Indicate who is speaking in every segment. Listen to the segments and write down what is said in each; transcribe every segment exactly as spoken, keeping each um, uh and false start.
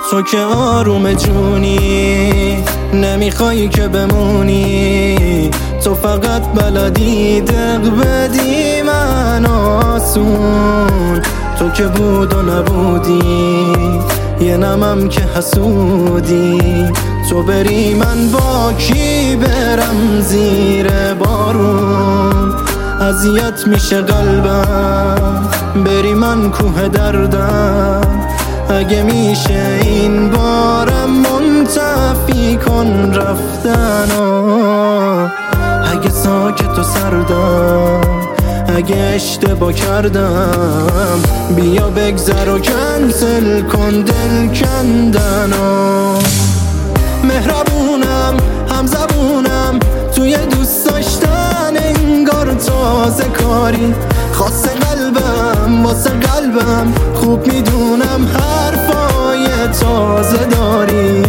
Speaker 1: تو که آروم جونی، نمیخوایی که بمونی. تو فقط بلدی دق بدی من آسون. تو که بود و نبودی، یه نمم که حسودی. تو بری من با کی برم زیر بارون؟ اذیت میشه قلبم، بری من کوه دردم. اگه میشه این بارم منتفی کن رفتنو. اگه ساکت و سردم، اگه اشتباه کردم، بیا بگذر و کنسل کن دل کندنو. مهربونم، همزبونم، توی دوست داشتن انگار تازه کاری. خاص قلبم واسه قلبم، خوب میدونم حرفای تازه داری.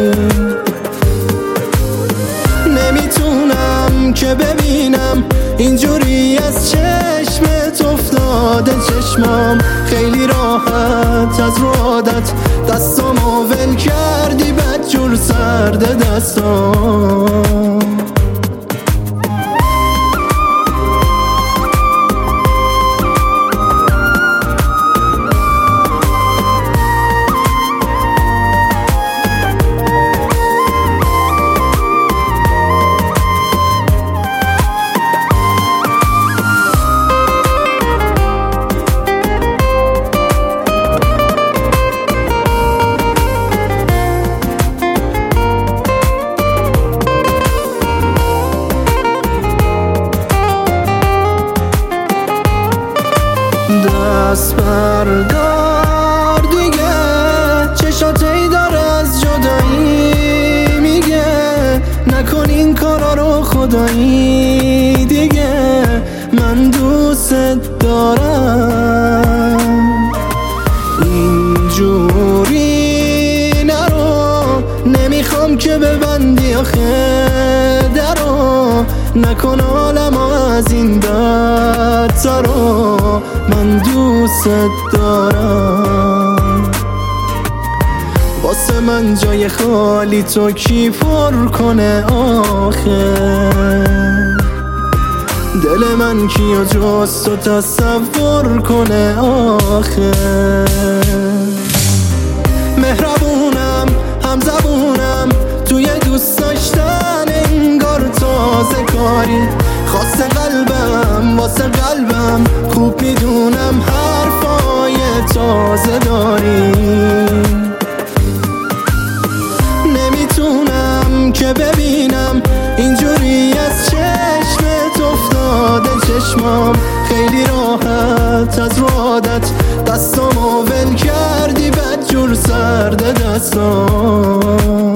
Speaker 1: نمیتونم که ببینم اینجوری از چشمت افتاده چشمام. خیلی راحت از رو عادت دستامو ول کردی، بدجور سرد دستام. دست بردار دیگه، چشات ای داره از جدایی میگه. نکن این کارا رو خدایی دیگه، من دوست دارم. اینجوری نرو، نمیخوام که ببندی آخه درو. نکن عالم از این بدترو، من دوست دارم. واسه من جای خالی تو کی پر کنه آخه؟ دل من کیو جز تو تصور کنه آخه؟ مهربونم، همزبونم، توی دوست داشتن انگار تازه کاری. خاص قلبم واسه قلبم، خوب میدونم حرفای تازه داری. نمیتونم که ببینم اینجوری از چشمت افتاده چشمام. خیلی راحت از رو عادت دستامو ول کردی، بدجور سرد دستام.